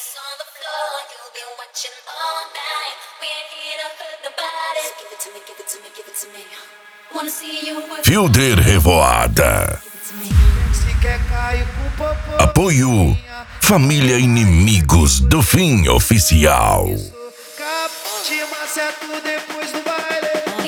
on the floor, you've been watching all night. We're here to hurt nobody. So give it to me, give it to me, give it to me. Wanna see you work. Fielder Revoada. Apoio Família Inimigos do Fim Oficial. Te maceto depois do baile.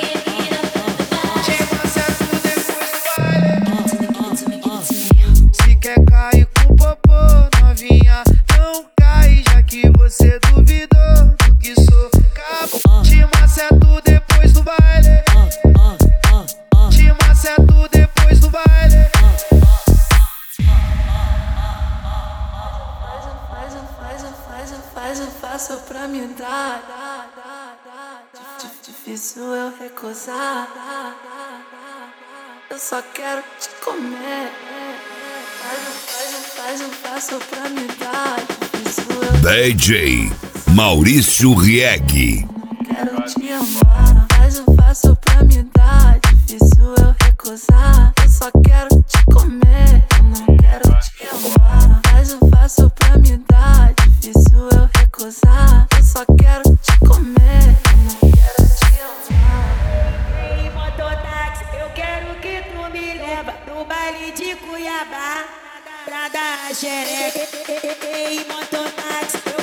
Se quer cair com popô, novinha, não cai, já que você duvidou do que sou. Te maceto depois do baile. Te maceto depois do baile. Faço pra me dar. Difícil eu recusar. Eu só quero te comer. Faço pra me dar. Difícil eu DJ Maurício Rieg. quero te amar. Faço pra me dar. Difícil eu recusar. Eu só quero te comer. Eu não quero te amar. Faço pra me dar. Difícil eu recusar. Eu só quero te comer. Eu não quero te amar. Ei, mototáxi, eu quero que tu me leva pro baile de Cuiabá pra dar a xereca. Ei, mototáxi,